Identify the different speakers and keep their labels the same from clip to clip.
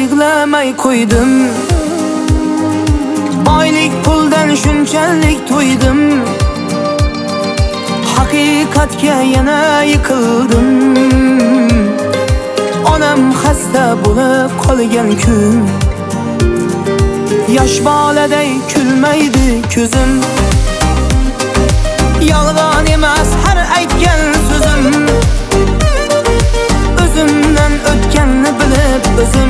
Speaker 1: yig'lamay qo'ydim. Boylik puldan shunchalik to'ydim, haqiqatga yana yiqildim. Onam xasta bo'lib qolgan kun, yosh boladay kulmaydi ko'zim. Yolg'on emas har aytgan so'zim, o'zimdan o'tganni bilib o'zim.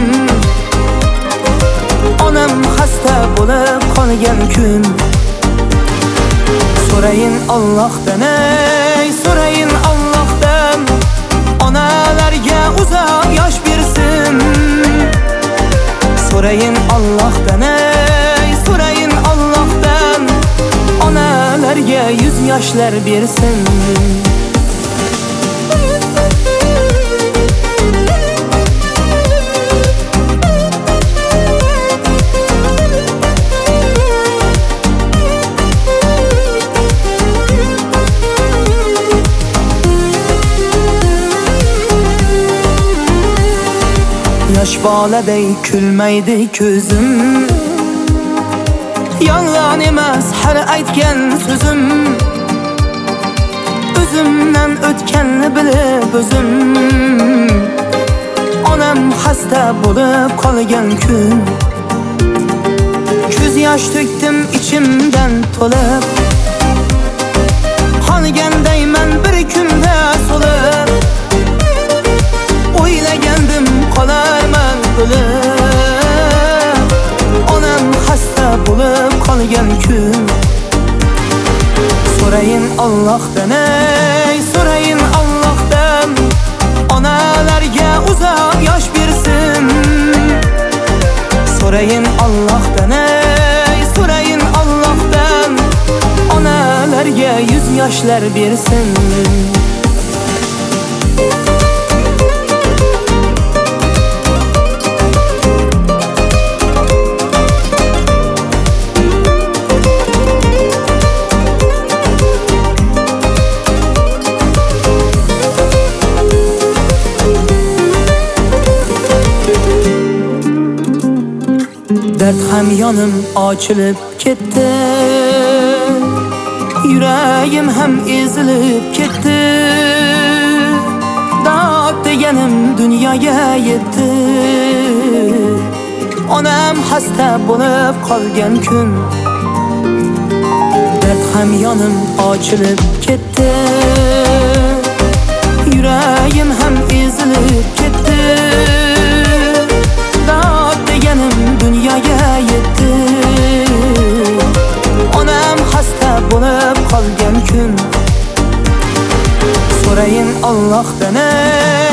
Speaker 1: Onam xasta bo'lib qolgan kun, so'rayin Allohdan, ey so'rayin Allohdan, onalarga uzoq yosh bersin. So'rayin Allohdan, ey so'rayin Allohdan, onalarga 100 yoshlar bersin. Yosh boladay kulmaydi ko'zim, yolg'on emas har aytgan so'zim, o'zimdan o'tganni bilib o'zim. Onam xasta bo'lib qolgan kun, ko'z yosh to'kdim ichimdan to'lib, qolgandayman bir kunda so'lib. O'ylagandim qolarman o'lib, onam xasta bo'lib qolgan kun. So'rayin Allohdan, ey so'rayin Allohdan, onalarga uzoq yosh bersin. So'rayin Allohdan, ey so'rayin Allohdan, onalarga 100 yoshlar bersin. Dard ham yonim ochilib ketdi, yuragim ham ezilib ketdi. Dod deganim dunyoga yetdi, onam xasta bo'lib qolgan kun. Dard ham yonim ochilib ketdi, yuragim ham ezilib ketdi. Dod deganim dunyoga yetdi, onam xasta bo'lib qolgan kun. So'rayin Allohdan,